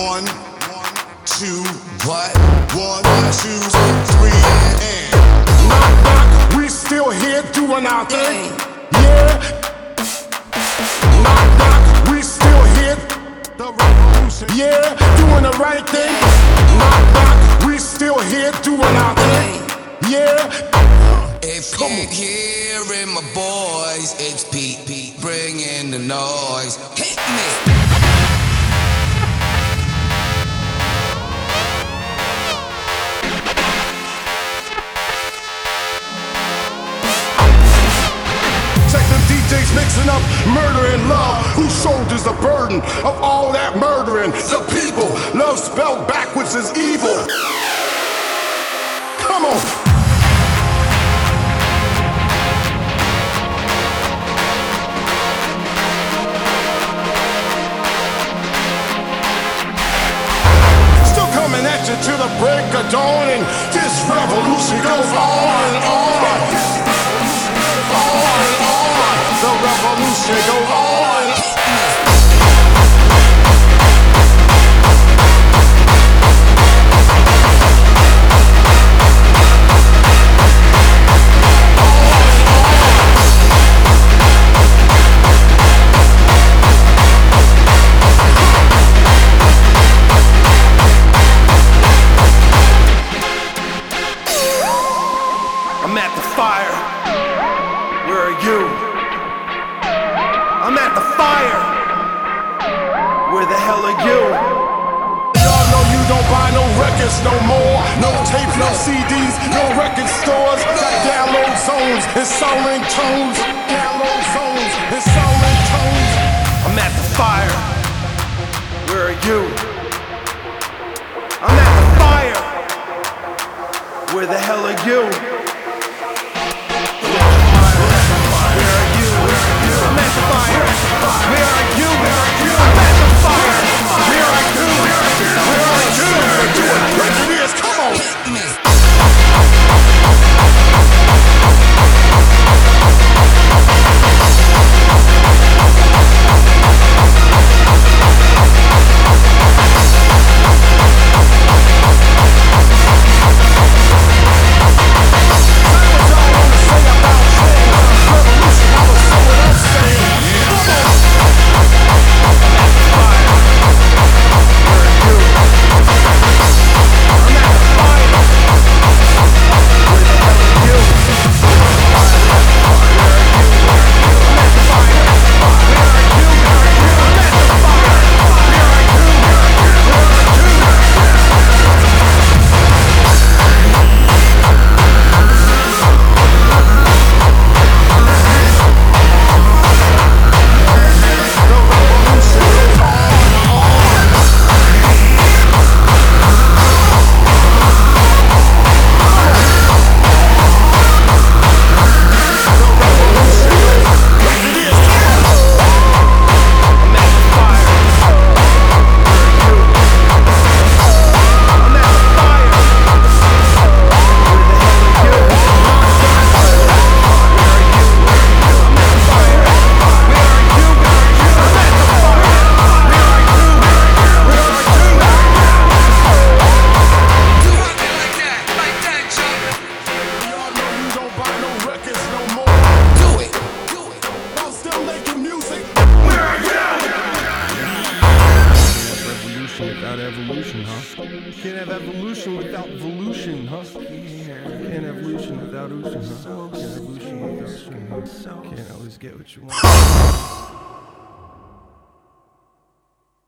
One, two, what? 1, 2, 3, and knock, knock. We still here doing our thing. Yeah. Knock, knock. We still here. The revolution. Yeah, doing the right thing. Knock, knock. We still here doing our thing. Yeah. If you ain't hearing my boys, it's Pete, bringing the noise. Hit me. Check the DJs mixing up murder and love. Who shoulders the burden of all that murdering? The people. Love spelled backwards is evil. Come on. Coming at you till the break of dawn, and this revolution goes on and on. On and on. The revolution goes on and on. I'm at the fire. Where are you? I'm at the fire. Where the hell are you? Y'all know you don't buy no records no more. No tapes, no CDs, no record stores. Got download zones and sounding tones. Download zones and sounding tones. I'm at the fire. Where are you? I'm at the fire. Where the hell are you? Without evolution, huh? Can't have evolution without evolution, huh? Can't have evolution without ocean, huh? Can't have evolution without ocean, huh? Can't always get what you want.